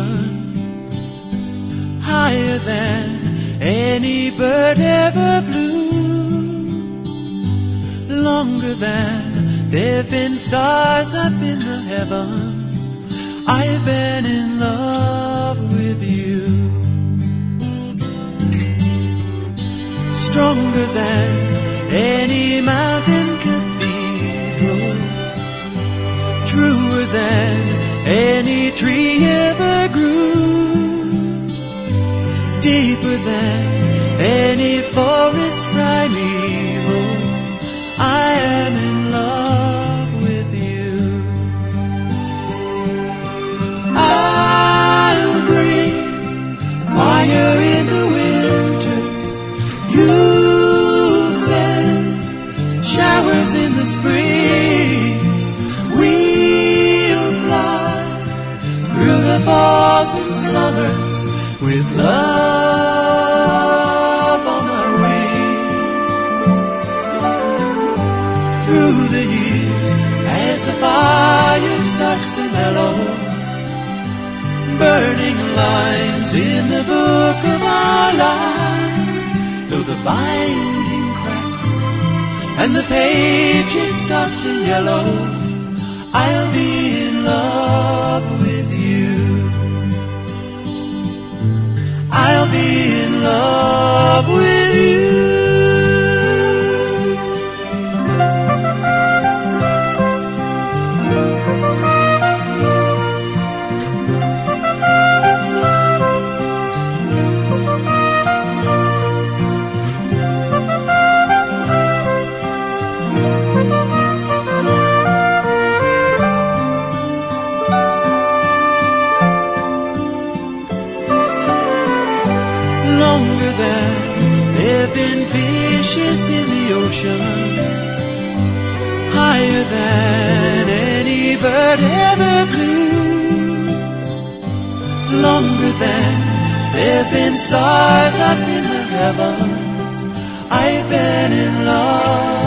ocean, higher than any bird ever flew, longer than there've been stars up in the heavens. I've been in love with you. Stronger than any mountain cathedral, truer than any tree ever grew, deeper than any forest primeval. I am in love with you. I'll bring fire in the winters, you'll send showers in the springs. We'll fly through the falls and summers with love on our wings. Through the years, as the fire starts to mellow, burning lines in the book of our lives, though the binding cracks and the pages start to yellow, I'll be in love with you. I'll be in love with you. Longer than there've been fishes in the ocean, higher than any bird ever flew, longer than there've been stars up in the heavens. I've been in love